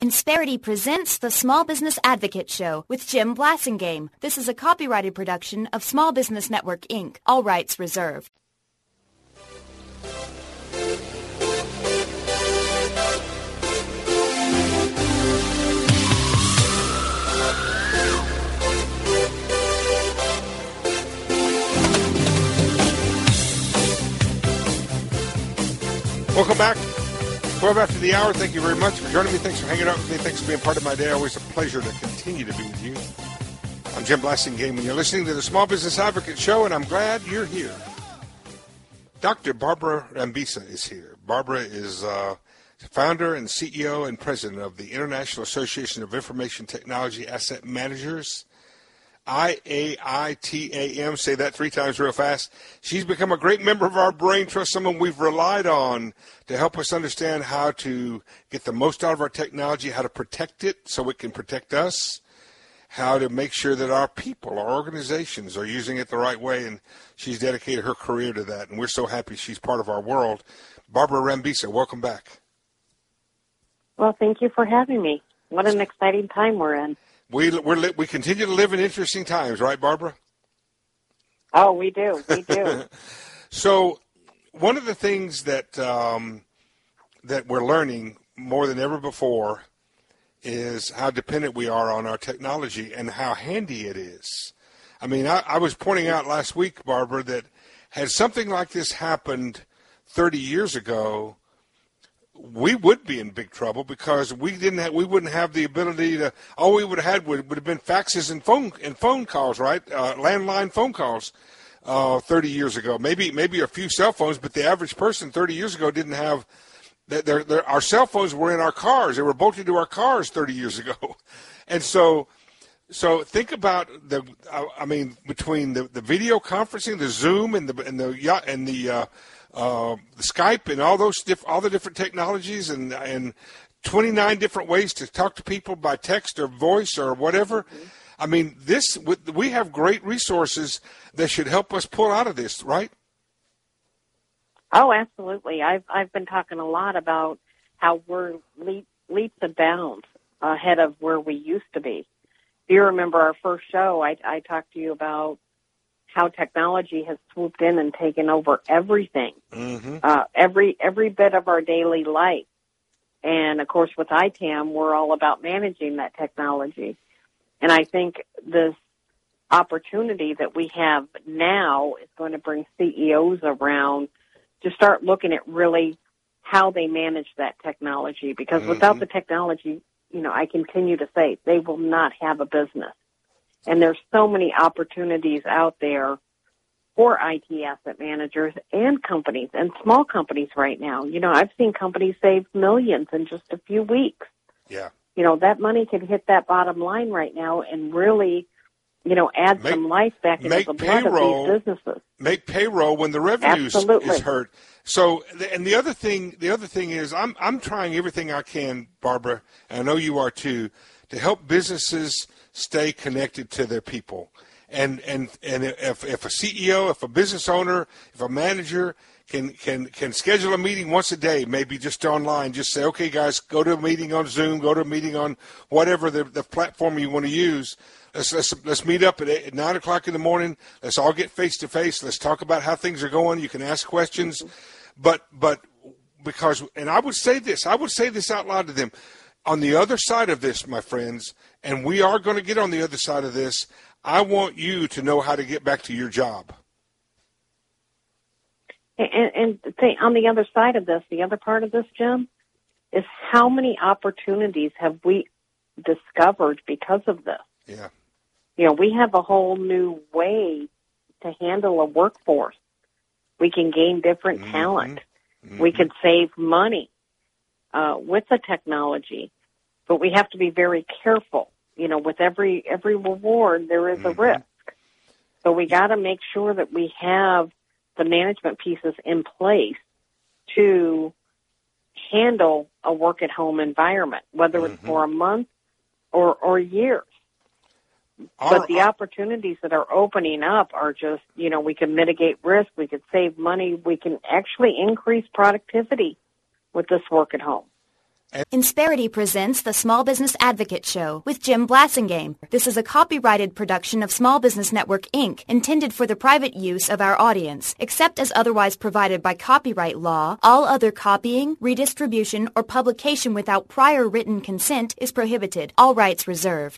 Insperity presents the Small Business Advocate Show with Jim Blasingame. This is a copyrighted production of Small Business Network, Inc., all rights reserved. Welcome back. 12 after the hour. Thank you very much for joining me. Thanks for hanging out with me. Thanks for being part of my day. Always a pleasure to continue to be with you. I'm Jim Blasingame, and you're listening to the Small Business Advocate Show, and I'm glad you're here. Dr. Barbara Rambisa is here. Barbara is founder and CEO and president of the International Association of Information Technology Asset Managers, IAITAM. Say that 3 times real fast. She's become a great member of our brain trust, someone we've relied on to help us understand how to get the most out of our technology, how to protect it so it can protect us, how to make sure that our people, our organizations are using it the right way, and she's dedicated her career to that, and we're so happy she's part of our world. Barbara Rambisa, welcome back. Well, thank you for having me. What an exciting time we're in. We continue to live in interesting times, right, Barbara? Oh, we do. We do. So one of the things that that we're learning more than ever before is how dependent we are on our technology and how handy it is. I mean, I was pointing out last week, Barbara, that had something like this happened 30 years ago, we would be in big trouble because we wouldn't have the ability to. All we would have had would have been faxes and phone calls, right? Landline phone calls 30 years ago. Maybe a few cell phones, but the average person 30 years ago didn't have. Our cell phones were in our cars. They were bolted to our cars 30 years ago, and so think about between the video conferencing, the Zoom, and the Skype and all the different technologies and 29 different ways to talk to people by text or voice or whatever. I mean, we have great resources that should help us pull out of this, right? Oh, absolutely. I've been talking a lot about how we're leaps and bounds ahead of where we used to be. If you remember our first show, I talked to you about how technology has swooped in and taken over everything, every bit of our daily life. And, of course, with ITAM, we're all about managing that technology. And I think this opportunity that we have now is going to bring CEOs around to start looking at really how they manage that technology. Because without the technology, I continue to say they will not have a business. And there's so many opportunities out there for IT asset managers and companies and small companies right now. I've seen companies save millions in just a few weeks. Yeah. That money could hit that bottom line right now and really, add some life back into the blood of these businesses. Make payroll when the revenue is hurt. So, and the other thing is I'm trying everything I can, Barbara, and I know you are too, to help businesses stay connected to their people. And if a CEO, if a business owner, if a manager can schedule a meeting once a day, maybe just online, just say, okay, guys, go to a meeting on Zoom, go to a meeting on whatever the platform you want to use. Let's meet up at 9 o'clock in the morning. Let's all get face to face. Let's talk about how things are going. You can ask questions, but because, and I would say this out loud to them. On the other side of this, my friends, and we are going to get on the other side of this, I want you to know how to get back to your job. And on the other side of this, the other part of this, Jim, is how many opportunities have we discovered because of this? Yeah. We have a whole new way to handle a workforce. We can gain different talent. We can save money with the technology. But we have to be very careful. With every reward, there is a risk. So we got to make sure that we have the management pieces in place to handle a work-at-home environment, whether it's for a month or years. But the opportunities that are opening up are just, we can mitigate risk, we can save money, we can actually increase productivity with this work at home. Insperity presents the Small Business Advocate Show with Jim Blasingame. This is a copyrighted production of Small Business Network, Inc., intended for the private use of our audience. Except as otherwise provided by copyright law, all other copying, redistribution, or publication without prior written consent is prohibited. All rights reserved.